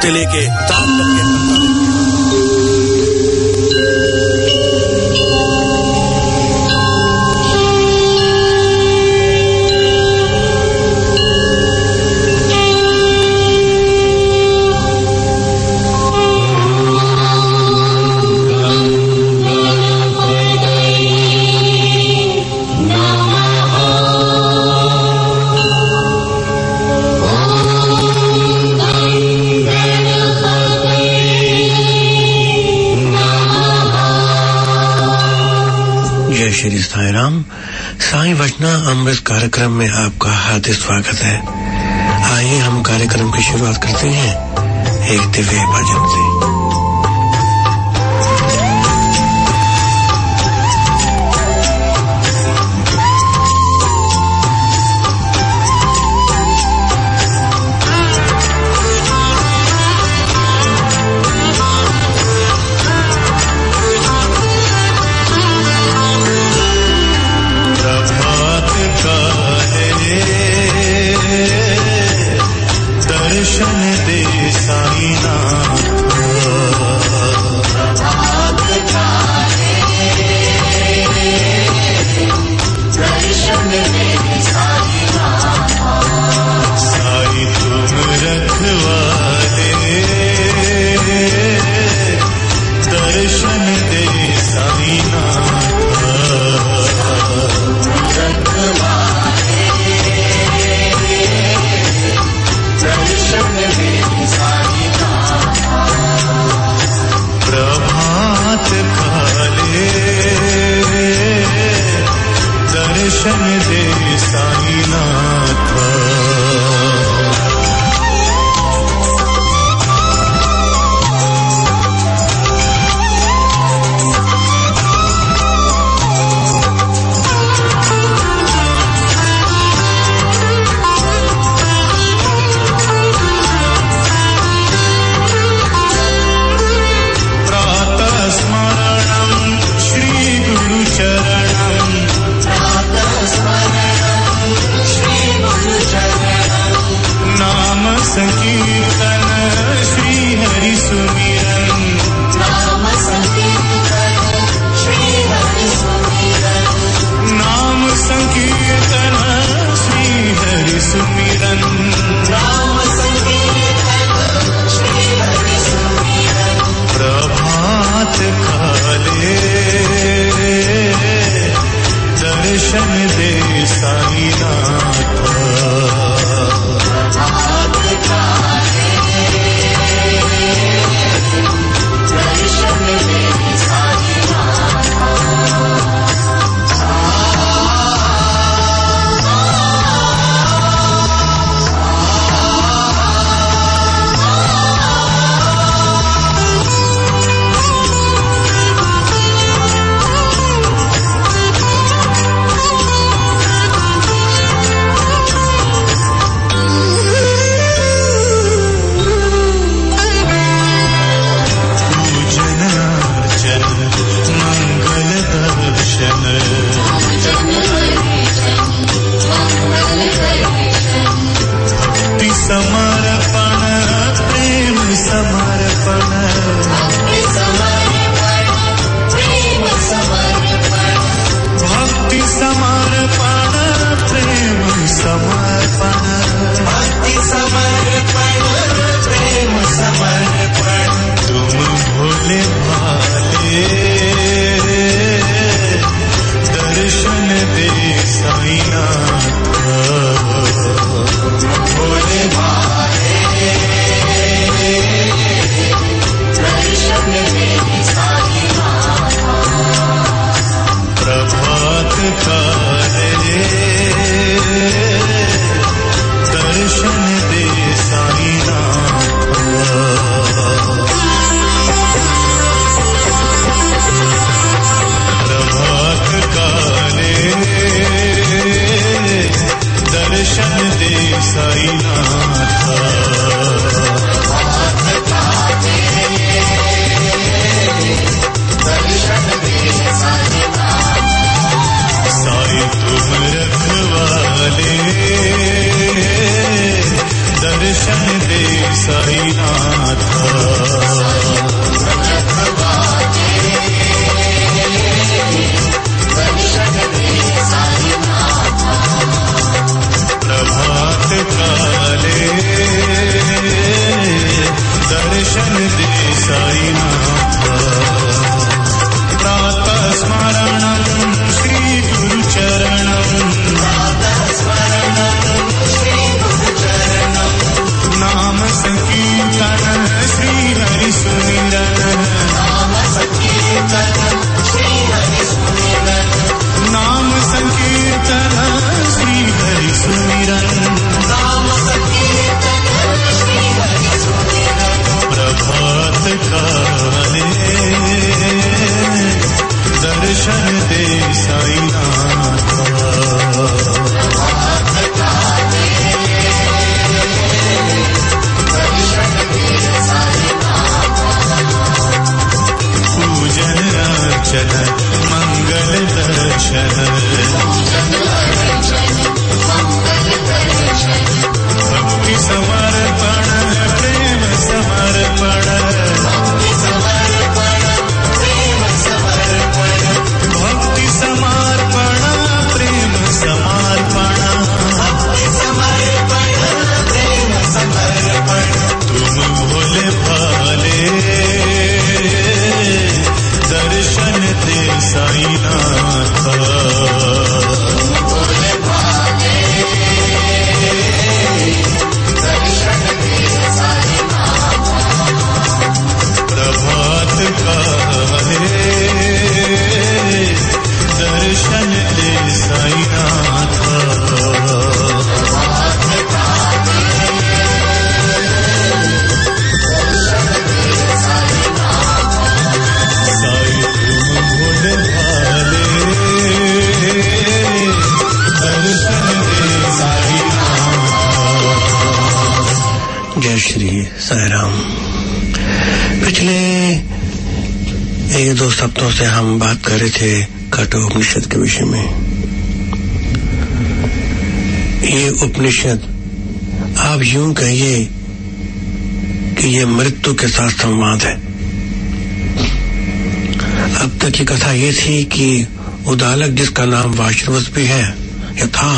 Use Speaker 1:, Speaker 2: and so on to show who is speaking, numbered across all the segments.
Speaker 1: पत्ते लेके ताल करके श्री साई राम। साई वचना अमृत कार्यक्रम में आपका हार्दिक स्वागत है। आइए हम कार्यक्रम की शुरुआत करते हैं एक दिव्य भजन से।
Speaker 2: दर्शन दे साईनाथ। दर्शन दे साईनाथ प्रातः स्मरणं श्री गुरुचरणं नाम संकीर्तन श्री हरि सुमिरन नाम संकीर्तन श्री हरि सुमिरन नाम संकीर्तन श्री हरि सुमिरन नाम संकीर्तन श्री हरि सुमिरन प्रभात काले दर्शन दे साईनाथ पूजन अर्चन मंगल दर्शन भक्ति समर्पण प्रेम समर्पण भक्ति समर्पण प्रेम समर्पण तुम भोले भाले दर्शन दे साईनाथ प्रभात काले दर्शन दे साईनाथ
Speaker 1: जय श्री साई राम। पिछले 1-2 सप्ताहों से हम बात कर रहे थे कठोपनिषद के विषय में। ये उपनिषद आप यूं कहिए कि ये मृत्यु के साथ संवाद है। अब तक की कथा ये थी कि उदालक जिसका नाम वाश्रवस भी है या था,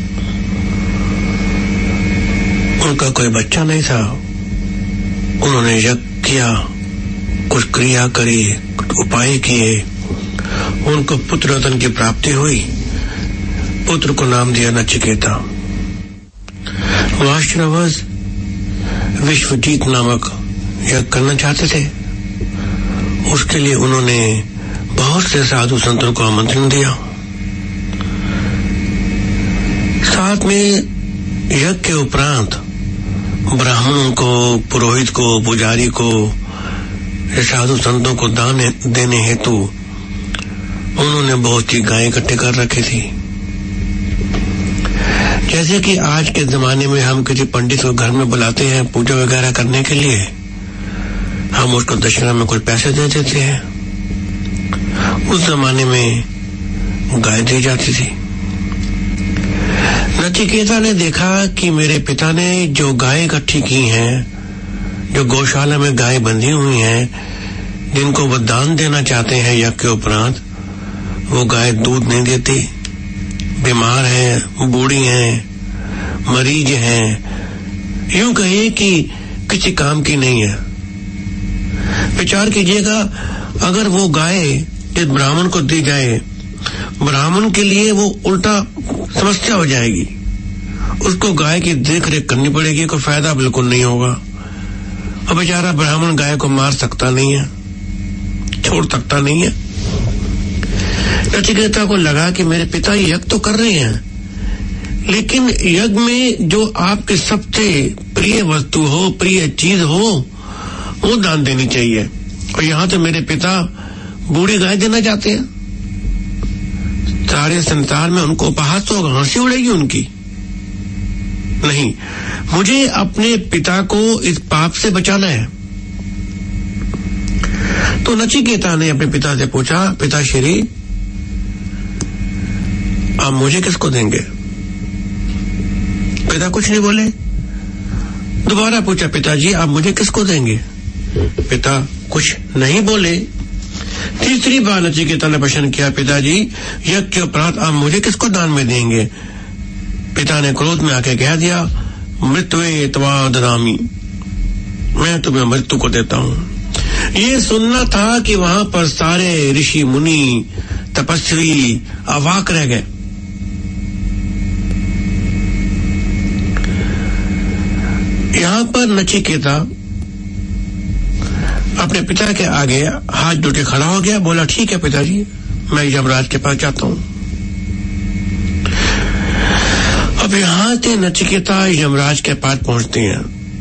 Speaker 1: उनका कोई बच्चा नहीं था। उन्होंने यज्ञ किया, कुछ क्रिया करी, कुछ उपाय किए, उनको पुत्र रत्न की प्राप्ति हुई। पुत्र को नाम दिया नचिकेता। वाश्रवस विश्वजीत नामक यज्ञ करना चाहते थे। उसके लिए उन्होंने बहुत से साधु संतों को आमंत्रण दिया। साथ में यज्ञ के उपरांत ब्राह्मणों को, पुरोहित को, पुजारी को, साधु संतों को दान देने हेतु उन्होंने बहुत सी गायें इकट्ठे कर रखी थी। जैसे कि आज के जमाने में हम किसी पंडित को घर में बुलाते हैं पूजा वगैरह करने के लिए, हम उसको दक्षिणा में कुछ पैसे दे देते हैं। उस जमाने में गाय दी जाती थी। नचिकेता ने देखा कि मेरे पिता ने जो गाय इकट्ठी की हैं, जो गौशाला में गाय बंधी हुई हैं, जिनको वो दान देना चाहते हैं यज्ञ के उपरांत, वो गाय दूध नहीं देती, बीमार हैं, बूढ़ी हैं, मरीज हैं, यूं कहिए कि किसी काम की नहीं है। विचार कीजिएगा, अगर वो गाय इस ब्राह्मण को दी जाए, ब्राह्मण के लिए वो उल्टा समस्या हो जाएगी। उसको गाय की देख रेख करनी पड़ेगी, कोई फायदा बिल्कुल नहीं होगा। और बेचारा ब्राह्मण गाय को मार सकता नहीं है, छोड़ सकता नहीं है। नचिकेता को लगा कि मेरे पिता यज्ञ तो कर रहे हैं, लेकिन यज्ञ में जो आपके सबसे प्रिय वस्तु हो, प्रिय चीज हो, वो दान देनी चाहिए। और यहाँ तो मेरे पिता बूढ़ी गाय देना चाहते हैं। सारे संसार में उनको उपहास होगा, हंसी उड़ेगी उनकी। नहीं, मुझे अपने पिता को इस पाप से बचाना है। तो नचिकेता ने अपने पिता से पूछा, पिताश्री आप मुझे किसको देंगे? पिता कुछ नहीं बोले। दोबारा पूछा, पिताजी आप मुझे किसको देंगे? पिता कुछ नहीं बोले। तीसरी बार नचिकेता ने प्रश्न किया, पिताजी यज्ञ के उपरांत आप मुझे किसको दान में देंगे? पिता ने क्रोध में आके कह दिया, मृत्वे त्वा ददामि, मैं मैं तुम्हें मृत्यु को देता हूं। ये सुनना था कि वहां पर सारे ऋषि मुनि तपस्वी अवाक रह गए। यहां पर नचिकेता अपने पिता के आगे हाथ जोड़े खड़ा हो गया, बोला ठीक है पिताजी, मैं यमराज के पास जाता हूं। अब यहां से नचिकेता यमराज के पास पहुंचते हैं।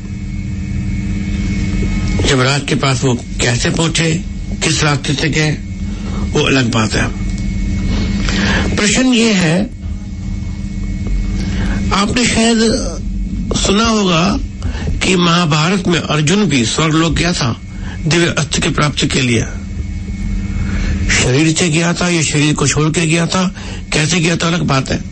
Speaker 1: यमराज के पास वो कैसे पहुंचे, किस रास्ते से गए, वो अलग बात है। प्रश्न ये है, आपने शायद सुना होगा कि महाभारत में अर्जुन भी स्वर्गलोक गया था दिव्य अस्त्र की प्राप्ति के लिए। शरीर से गया था या शरीर को छोड़ के गया था, कैसे गया था अलग बात है।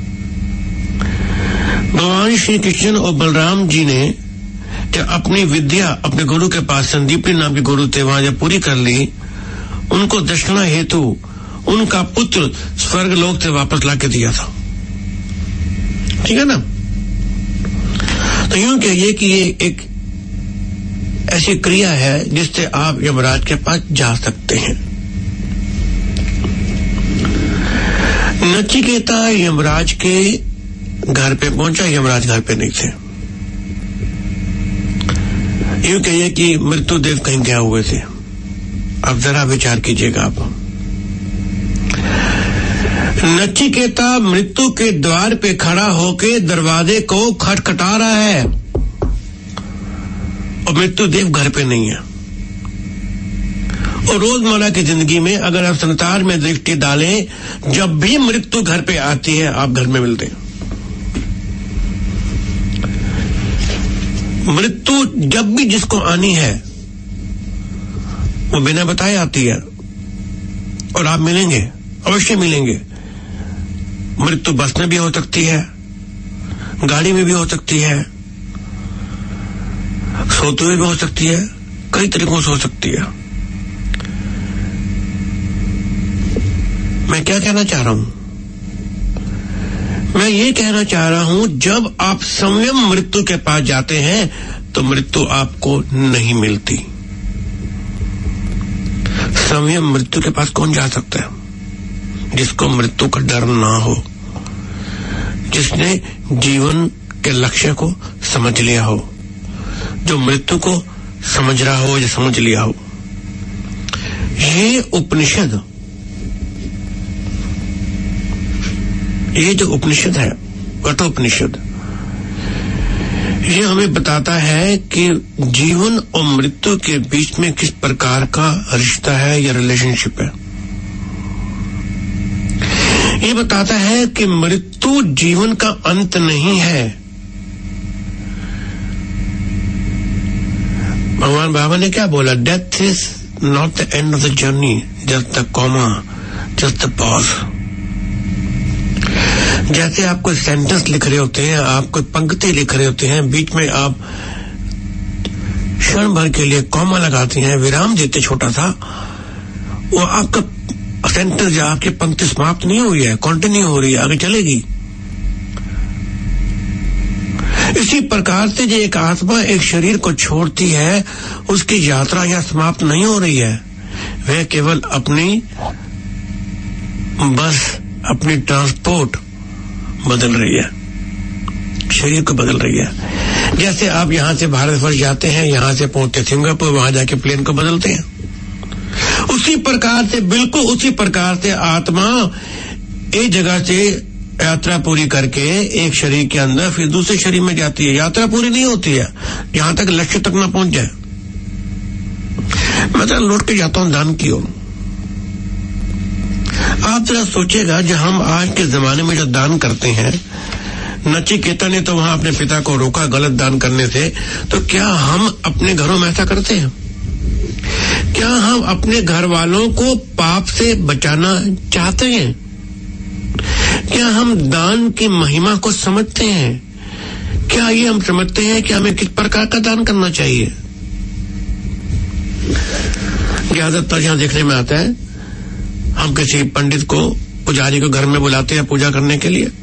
Speaker 1: भगवान श्री कृष्ण और बलराम जी ने जब अपनी विद्या अपने गुरु के पास, संदीपनी नाम के गुरु थे, वहां जब पूरी कर ली, उनको दक्षिणा हेतु उनका पुत्र स्वर्गलोक से वापस लाके दिया था। ठीक है ना। तो यूं कहिए कि ये एक ऐसी क्रिया है जिससे आप यमराज के पास जा सकते हैं। नचिकेता यमराज के घर पे पहुंचा, यमराज घर पे नहीं थे। यूं कहिए कि मृत्युदेव कहीं गए हुए थे। अब जरा विचार कीजिएगा आप। नचिकेता मृत्यु के द्वार पे खड़ा होके दरवाजे को खटखटा रहा है और मृत्युदेव घर पे नहीं है। और रोजमर्रा की जिंदगी में अगर आप संसार में दृष्टि डालें, जब भी मृत्यु घर पे आती है आप घर में मिलते हैं। मृत्यु जब भी जिसको आनी है वो बिना बताए आती है और आप मिलेंगे, अवश्य मिलेंगे। मृत्यु बस में भी हो सकती है, गाड़ी में भी हो सकती है, सोते हुए भी हो सकती है, कई तरीकों से हो सकती है। मैं क्या कहना चाह रहा हूं? मैं ये कहना चाह रहा हूं, जब आप संयम मृत्यु के पास जाते हैं तो मृत्यु आपको नहीं मिलती। संयम मृत्यु के पास कौन जा सकता है? जिसको मृत्यु का डर ना हो, जिसने जीवन के लक्ष्य को समझ लिया हो, जो मृत्यु को समझ रहा हो या समझ लिया हो। ये उपनिषद, ये जो उपनिषद है, कठोपनिषद, ये हमें बताता है कि जीवन और मृत्यु के बीच में किस प्रकार का रिश्ता है या रिलेशनशिप है। ये बताता है कि मृत्यु जीवन का अंत नहीं है। भगवान बाबा ने क्या बोला? Death is not the end of the journey, just the comma, just the pause. जैसे आप कोई सेंटेंस लिख रहे होते हैं, आप कोई पंक्ति लिख रहे होते हैं, बीच में आप क्षण भर के लिए कॉमा लगाते हैं, विराम देते छोटा सा, वो आपका सेंटेंस या आपकी पंक्ति समाप्त नहीं हुई है, कंटिन्यू हो रही है, आगे चलेगी। इसी प्रकार से जो एक आत्मा एक शरीर को छोड़ती है, उसकी यात्रा यहां समाप्त नहीं हो रही है। वह केवल अपनी बस, अपनी ट्रांसपोर्ट बदल रही है, शरीर को बदल रही है। जैसे आप यहां से भारतवर्ष जाते हैं, यहां से पहुंचते सिंगापुर, वहां जाके प्लेन को बदलते हैं, उसी प्रकार से, बिल्कुल उसी प्रकार से आत्मा एक जगह से यात्रा पूरी करके एक शरीर के अंदर फिर दूसरे शरीर में जाती है। यात्रा पूरी नहीं होती है यहां तक लक्ष्य तक ना पहुंच जाए। मैं तो लौट के जाता हूं दान की ओर। आप जरा सोचेगा, जब हम आज के जमाने में जो दान करते हैं, नचिकेता ने तो वहां अपने पिता को रोका गलत दान करने से, तो क्या हम अपने घरों में ऐसा करते हैं? क्या हम अपने घर वालों को पाप से बचाना चाहते हैं? क्या हम दान की महिमा को समझते हैं? क्या ये हम समझते हैं कि हमें किस प्रकार का दान करना चाहिए? ज्यादातर यहां देखने में आता है, हम किसी पंडित को, पुजारी को घर में बुलाते हैं पूजा करने के लिए।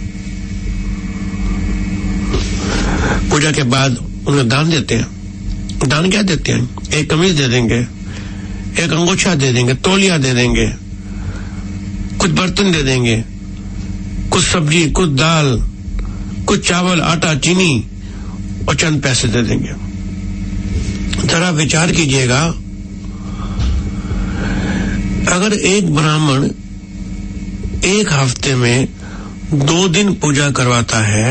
Speaker 1: पूजा के बाद उन्हें दान देते हैं, दान क्या देते हैं? एक कमीज दे देंगे, एक अंगोछा दे देंगे, तौलिया दे देंगे, कुछ बर्तन दे देंगे, कुछ सब्जी, कुछ दाल, कुछ चावल, आटा, चीनी और चंद पैसे दे देंगे। जरा विचार कीजिएगा, अगर एक ब्राह्मण एक हफ्ते में 2 दिन पूजा करवाता है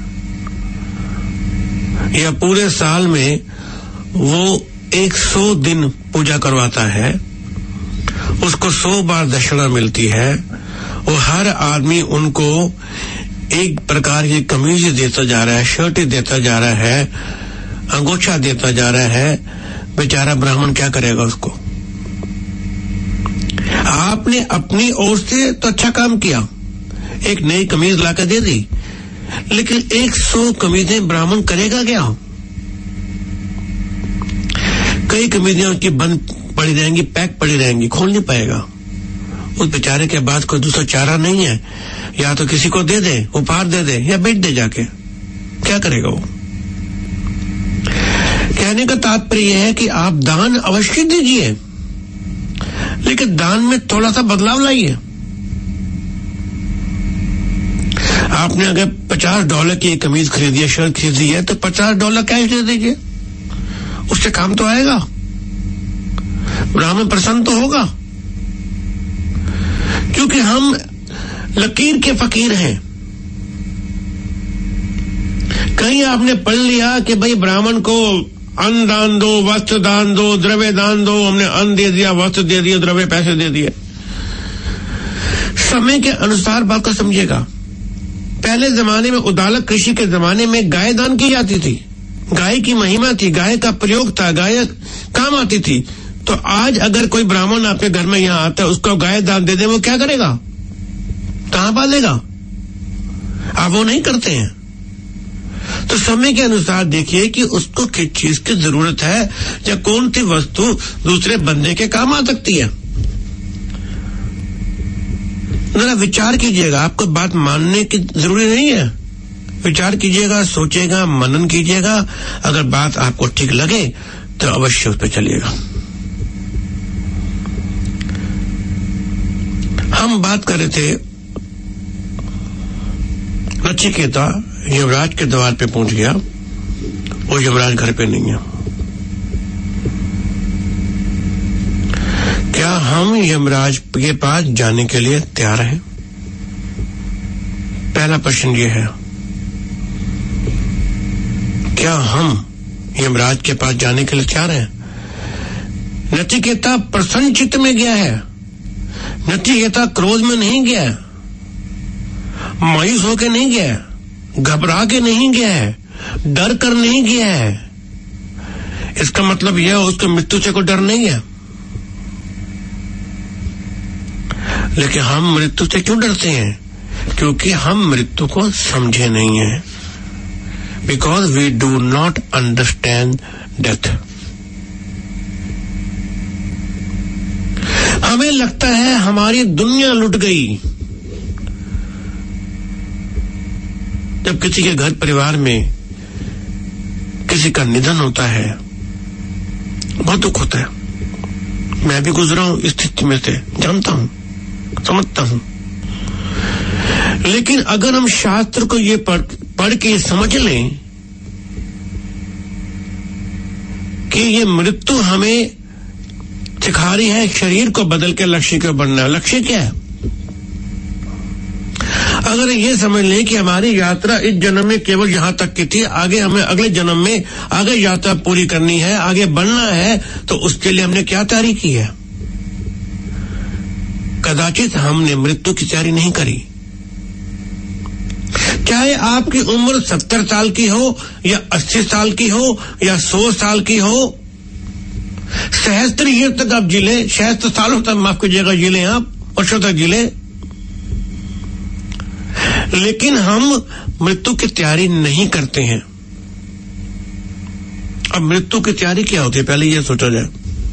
Speaker 1: या पूरे साल में वो 100 दिन पूजा करवाता है, उसको 100 बार दक्षिणा मिलती है, वो हर आदमी उनको एक प्रकार की कमीज देता जा रहा है, शर्ट देता जा रहा है, अंगोछा देता जा रहा है, बेचारा ब्राह्मण क्या करेगा उसको? आपने अपनी ओर से तो अच्छा काम किया, एक नई कमीज लाकर दे दी, लेकिन 100 कमीजें ब्राह्मण करेगा क्या? कई कमीजें उसकी बंद पड़ी रहेंगी, पैक पड़ी रहेंगी, खोल नहीं पाएगा। उस बेचारे के बाद कोई दूसरा चारा नहीं है, या तो किसी को दे दे, उपहार दे दे, या बेच दे जाके, क्या करेगा वो? कहने का तात्पर्य यह है कि आप दान अवश्य दीजिए, लेकिन दान में थोड़ा सा बदलाव लाइए। आपने अगर $50 की कमीज खरीदी है, शर्ट खरीदी है, तो $50 कैश दे दीजिए, उससे काम तो आएगा, ब्राह्मण प्रसन्न तो होगा। क्योंकि हम लकीर के फकीर हैं। कहीं आपने पढ़ लिया कि भाई ब्राह्मण को अन्न दान दो, वस्त्र दान दो, द्रव्य दान दो, हमने अन्न दे दिया, वस्त्र दे दिया, द्रव्य पैसे दे दिए। समय के अनुसार बात को समझिएगा। पहले जमाने में उदालक कृषि के जमाने में गाय दान की जाती थी, गाय की महिमा थी, गाय का प्रयोग था, गाय काम आती थी। तो आज अगर कोई ब्राह्मण आपके घर में यहां आता है, उसको गाय दान दे दे, वो क्या करेगा? कहां पालेगा? आप वो नहीं करते हैं। तो समय के अनुसार देखिए कि उसको किस चीज की जरूरत है या कौन सी वस्तु दूसरे बंदे के काम आ सकती है। जरा विचार कीजिएगा, आपको बात मानने की जरूरी नहीं है, विचार कीजिएगा, सोचेगा, मनन कीजिएगा। अगर बात आपको ठीक लगे तो अवश्य उस पर चलिएगा। हम बात कर रहे थे, नचिकेता यमराज के द्वार पे पहुंच गया, वो यमराज घर पे नहीं है। क्या हम यमराज के पास जाने के लिए तैयार हैं? पहला प्रश्न ये है, क्या हम यमराज के पास जाने के लिए तैयार हैं? नचिकेता प्रसन्न चित्त में गया है, नचिकेता क्रोध में नहीं गया, मायूस होकर नहीं गया, घबरा के नहीं गया है, डर कर नहीं गया है। इसका मतलब यह उसको मृत्यु से कोई डर नहीं है। लेकिन हम मृत्यु से क्यों डरते हैं? क्योंकि हम मृत्यु को समझे नहीं हैं। Because we do not understand death. हमें लगता है हमारी दुनिया लुट गई। जब किसी के घर परिवार में किसी का निधन होता है, बहुत दुख होता है। मैं भी गुजरा हूं इस स्थिति में से, जानता हूं, समझता हूं। लेकिन अगर हम शास्त्र को ये पढ़ के समझ लें कि ये मृत्यु हमें सिखा रही है शरीर को बदल के लक्ष्य को बढ़ना। लक्ष्य क्या है? अगर ये समझ लें कि हमारी यात्रा इस जन्म में केवल यहां तक की थी, आगे हमें अगले जन्म में आगे यात्रा पूरी करनी है, आगे बढ़ना है, तो उसके लिए हमने क्या तैयारी की है? कदाचित हमने मृत्यु की तैयारी नहीं करी। चाहे आपकी उम्र 70 साल की हो या 80 साल की हो या 100 साल की हो, सहस्त्र ईयर तक आप जिले, सहस्त्र सालों तक, माफ कीजिएगा, जिले, आप वर्षों तक जिले, लेकिन हम मृत्यु की तैयारी नहीं करते हैं। अब मृत्यु की तैयारी क्या होती है, पहले यह सोचा जाए।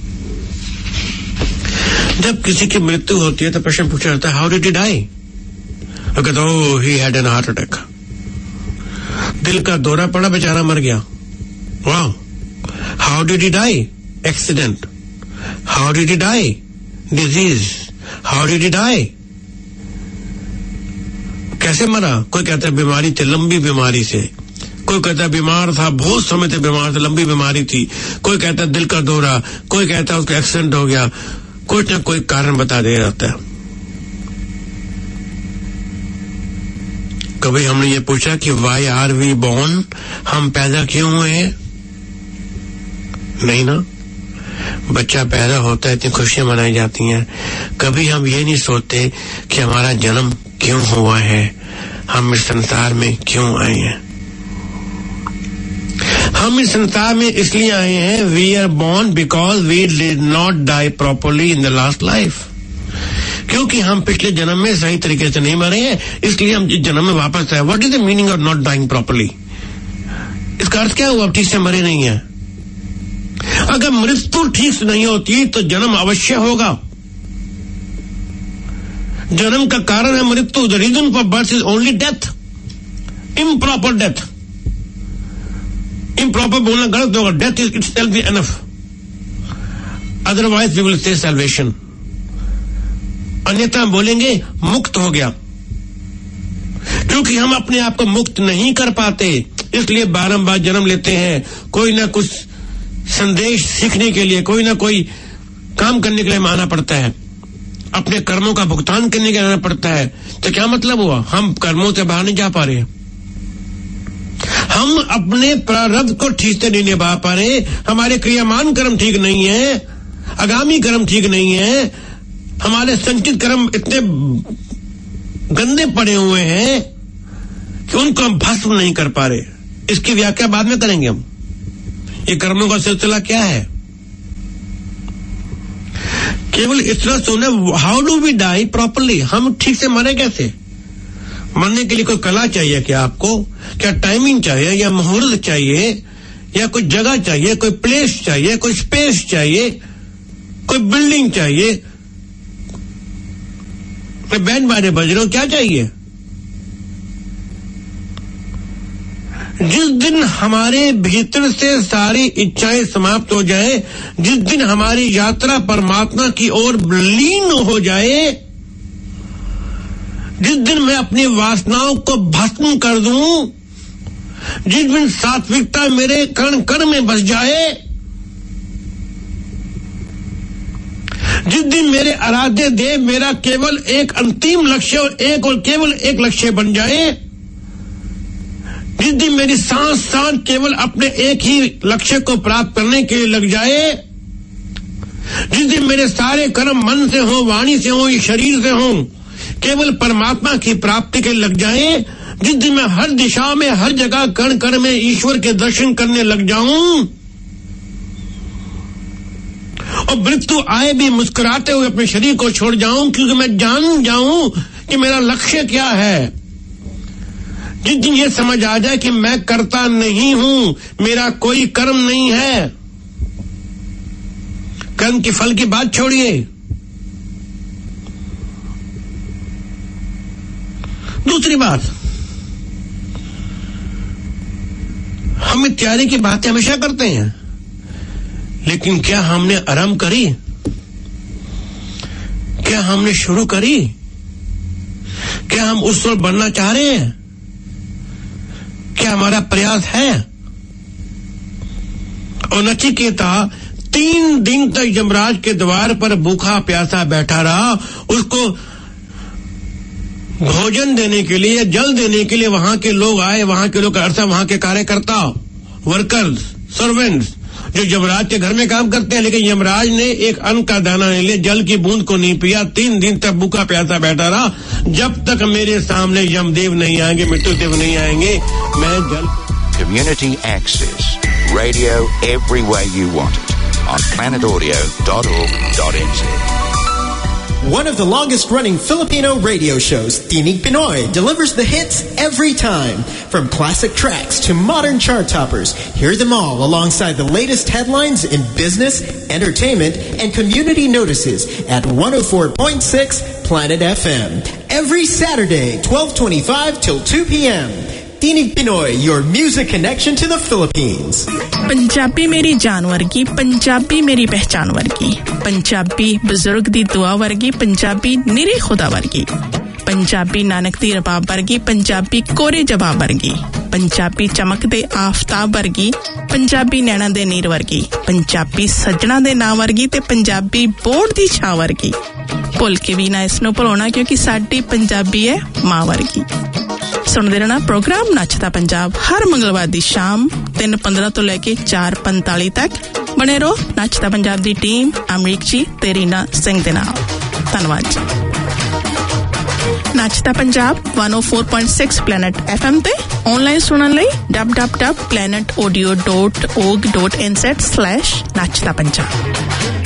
Speaker 1: जब किसी की मृत्यु होती है तो प्रश्न पूछा जाता है, हाउ डिड ही डाई? कहते he had an heart attack, दिल का दौरा पड़ा, बेचारा मर गया। वाह, How did he die? Accident. How did he die? Disease. How did he die? कैसे मरा? कोई कहता है बीमारी थी, लंबी बीमारी से। कोई कहता है बीमार था, बहुत समय से बीमार था, लंबी बीमारी थी। कोई कहता है दिल का दौरा, कोई कहता है उसका एक्सीडेंट हो गया। कोई ना कोई कारण बता दे रहता है। कभी हमने ये पूछा कि why are we born? हम पैदा क्यों हुए हैं? नहीं ना। बच्चा पैदा होता है, इतनी खुशियां मनाई जाती हैं। कभी हम ये नहीं सोचते कि हमारा जन्म क्यों हुआ है, हम इस संसार में क्यों आए हैं। हम इस संसार में इसलिए आए हैं, we are born because we did not die properly in the last life. क्योंकि हम पिछले जन्म में सही तरीके से नहीं मरे हैं, इसलिए हम इस जन्म में वापस आए। What is the meaning of not dying properly? इसका अर्थ क्या हुआ? ठीक से मरे नहीं है। अगर मृत्यु ठीक से नहीं होती तो जन्म अवश्य होगा। जन्म का कारण है मृत्यु। The reason for birth is only death, improper death. Improper बोलना गलत होगा। Death is itself enough, otherwise we will say salvation. अन्यथा बोलेंगे मुक्त हो गया। क्योंकि हम अपने आप को मुक्त नहीं कर पाते, इसलिए बारंबार जन्म लेते हैं। कोई ना कुछ संदेश सीखने के लिए, कोई ना कोई काम करने के लिए आना पड़ता है, अपने कर्मों का भुगतान करने के लिए आना पड़ता है। तो क्या मतलब हुआ? हम कर्मों से बाहर नहीं जा पा रहे, हम अपने प्रारब्ध को ठीक से नहीं निभा पा रहे, हमारे क्रियामान कर्म ठीक नहीं है, आगामी कर्म ठीक नहीं है, हमारे संचित कर्म इतने गंदे पड़े हुए हैं कि उनको हम भस्म नहीं कर पा रहे। इसकी व्याख्या बाद में करेंगे हम। ये कर्मों का सिलसिला क्या है? केवल इतना सुने, how do we die properly? हम ठीक से मरे कैसे? मरने के लिए कोई कला चाहिए क्या आपको? क्या टाइमिंग चाहिए, या मुहूर्त चाहिए, या कोई जगह चाहिए, कोई प्लेस चाहिए, कोई स्पेस चाहिए, कोई बिल्डिंग चाहिए, कोई बैंड बाजे बज रहे हो, क्या चाहिए? जिस दिन हमारे भीतर से सारी इच्छाएं समाप्त हो जाए, जिस दिन हमारी यात्रा परमात्मा की ओर लीन हो जाए, जिस दिन मैं अपनी वासनाओं को भस्म कर दूं, जिस दिन सात्विकता मेरे कण कण में बस जाए, जिस दिन मेरे आराध्य देव मेरा केवल एक अंतिम लक्ष्य और केवल एक लक्ष्य बन जाए, जिस दिन मेरी सांस सांस केवल अपने एक ही लक्ष्य को प्राप्त करने के लिए लग जाए, जिस दिन मेरे सारे कर्म मन से हो, वाणी से हो, शरीर से हो, केवल परमात्मा की प्राप्ति के लग जाए, जिस दिन मैं हर दिशा में, हर जगह, कण कण में ईश्वर के दर्शन करने लग जाऊं और मृत्यु आए भी मुस्कुराते हुए अपने शरीर को छोड़ जाऊं, क्योंकि मैं जान जाऊं कि मेरा लक्ष्य क्या है। जिस दिन ये समझ आ जाए कि मैं करता नहीं हूं, मेरा कोई कर्म नहीं है, कर्म की फल की बात छोड़िए, दूसरी बात, हम इत्यादि की बातें हमेशा करते हैं, लेकिन क्या हमने आरंभ करी? क्या हमने शुरू करी? क्या हम उस ओर बढ़ना चाह रहे हैं? क्या हमारा प्रयास है? और नचिकेता 3 दिन तक यमराज के द्वार पर भूखा प्यासा बैठा रहा। उसको भोजन देने के लिए, जल देने के लिए वहां के लोग आए, वहां के लोग अर्थात वहां के कार्यकर्ता, वर्कर्स, सर्वेंट्स, जो यमराज के घर में काम करते हैं। लेकिन यमराज ने एक अन्न का दाना नहीं लिया, जल की बूंद को नहीं पिया, 3 दिन तक भूखा प्यासा बैठा रहा। जब तक मेरे सामने यमदेव नहीं आएंगे, मृत्युदेव नहीं आएंगे, मैं जल।
Speaker 3: Community access, radio everywhere you want it on planetaudio.org.nz.
Speaker 4: One of the longest-running Filipino radio shows, Tinig Pinoy, delivers the hits every time. From classic tracks to modern chart toppers, hear them all alongside the latest headlines in business, entertainment, and community notices at 104.6 Planet FM. Every Saturday, 12:25 till 2 p.m. Tinig Pinoy, your music connection to the Philippines.
Speaker 5: Punjabi मेरी जान वर्गी, पंजाबी मेरी पहचान वर्गी, पंजाबी बुजुर्ग दी दुआ वर्गी, पंजाबी निरी खुदा वर्गी, पंजाबी नानक दी रबाब वर्गी, पंजाबी कोरे जवाब वर्गी, पंजाबी चमक दे आफताब वर्गी, पंजाबी नैना दे नीर वर्गी, पंजाबी सजना दे नाम वर्गी ते पंजाबी बोर्ड दी छां वर्गी। भुल के भी ना इसनो भुलाना क्योंकि साडी पंजाबी है मां वर्गी। सुनदे रहना प्रोग्राम नचदा पंजाब हर मंगलवार दी शाम 3:15 तो लेके 4:45 तक। बने रहो नचदा पंजाब दी टीम अमरीक जी ते रीना सिंह दे नाल। धन्यवाद जी। नचदा पंजाब 104.6 प्लैनेट FM ते ऑनलाइन सुनन लई www.planetaudio.org.nz/nachda punjab।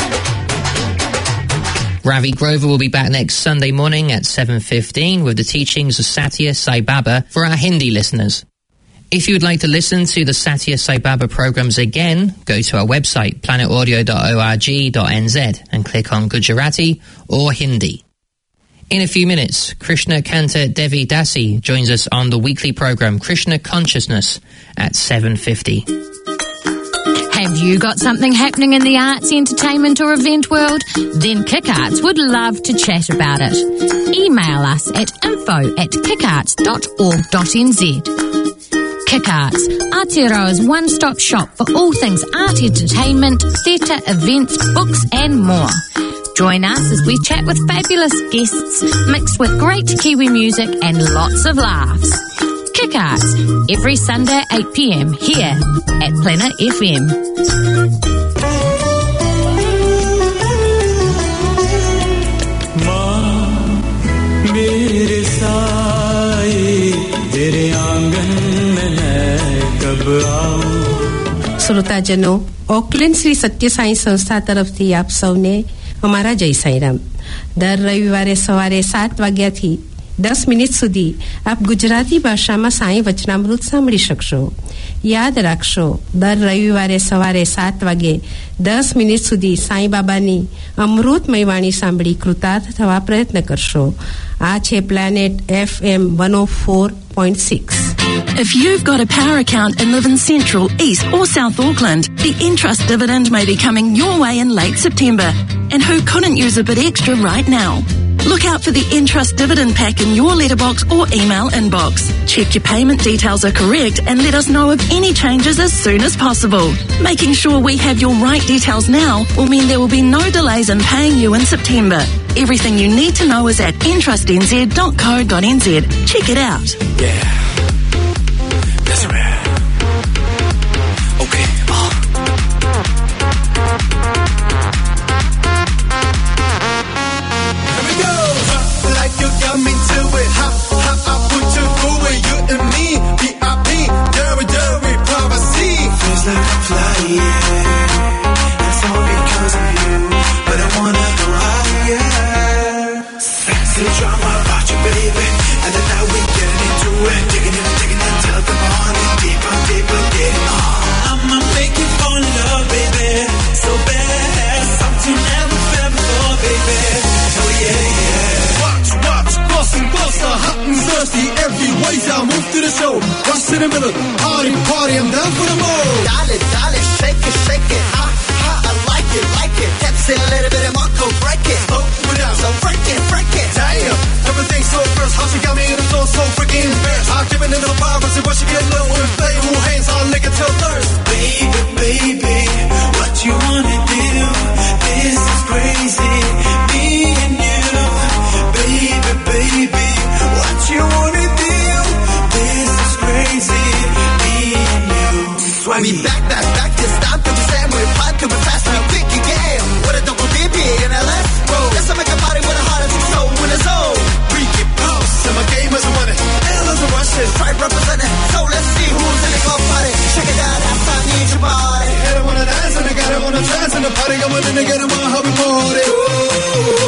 Speaker 6: Ravi Grover will be back next Sunday morning at 7:15 with the teachings of Satya Sai Baba for our Hindi listeners. If you would like to listen to the Satya Sai Baba programs again, go to our website planetaudio.org.nz and click on Gujarati or Hindi. In a few minutes, Krishna Kanta Devi Dasi joins us on the weekly program Krishna Consciousness at 7:50.
Speaker 7: Have you got something happening in the arts, entertainment or event world? Then Kick Arts would love to chat about it. Email us at info@kickarts.org.nz. Kick Arts, Aotearoa's one-stop shop for all things art, entertainment, theatre, events, books and more. Join us as we chat with fabulous guests, mixed with great Kiwi music and lots of laughs. Kick Arts, every Sunday 8 p.m. here at Planet FM.
Speaker 2: मेरे साए तेरे आंगन में मैं कब आऊं।
Speaker 8: श्रोताजनों, Auckland Shri सत्य साई संस्था तरफથી આપ સૌને અમારા જય સાઈરામ। દર રવિવારે સવારે 7 વાગ્યાથી 10 મિનિટ સુધી આપ ગુજરાતી ભાષામાં સાઈ વચનામૃત સાંભળી શકશો। યાદ રાખશો, દર રવિવારે સવારે 7 વાગે 10 મિનિટ સુધી સાઈ બાબાની અમૃતમય વાણી સાંભળી કૃતાર્થ થવા પ્રયત્ન કરશો। આ છે planet FM 104.6.
Speaker 9: If you've got a power account and live in Central, East or South Auckland, the Entrust dividend may be coming your way in late September. And who couldn't use a bit extra right now? Look out for the Entrust dividend pack in your letterbox or email inbox. Check your payment details are correct and let us know of any changes as soon as possible. Making sure we have your right details now will mean there will be no delays in paying you in September. Everything you need to know is at entrustnz.co.nz. Check it out.
Speaker 2: Yeah, that's right. Okay.
Speaker 10: Every ways I move to the show. Rush in the middle, party, I'm down for the move.
Speaker 11: Dale, shake it, ha, I like it. Hips in a little bit of Marco, break it.
Speaker 10: Oh, without,
Speaker 11: so freak it.
Speaker 10: Damn, everything's so fresh. How she got me in the zone so freaking fast. I'm giving it a vibe, I said, what she get low and play. Who hands on nigga till thirst.
Speaker 2: Baby, what you wanna do? This is crazy, me and you. Baby, what you wanna do? This is crazy, me and you.
Speaker 11: We back this time to the same way. Pod to be fast, we pick again. With a double DP and a left roll. Let's make a body with a heart and soul in a zone.
Speaker 10: We get close, and my game is winning. Hell is a Russian.
Speaker 11: Try representing, so let's see who's in the club party. Check it out, outside need your body.
Speaker 10: Hit it wanna dance and I got it wanna dance and the party going in to get it on how we party. Ooh.